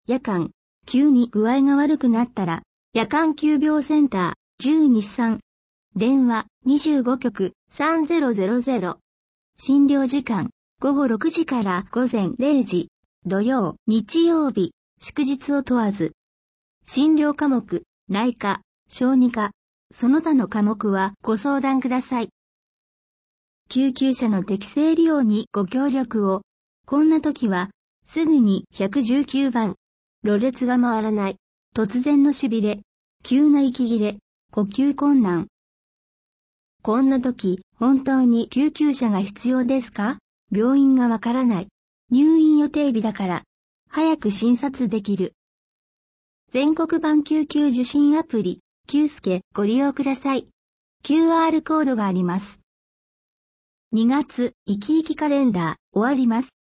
夜間、急に具合が悪くなったら、夜間急病センター12-3。電話25局3000。診療時間、午後6時から午前0時。土曜、日曜日、祝日を問わず。診療科目、内科、小児科、その他の科目はご相談ください。救急車の適正利用にご協力を。こんな時は、すぐに119番。ろれつが回らない。突然のしびれ。急な息切れ。呼吸困難。こんな時、本当に救急車が必要ですか？病院がわからない。入院予定日だから。早く診察できる。全国版救急受診アプリ、救助ご利用ください。QR コードがあります。2月、生き生きカレンダー終わります。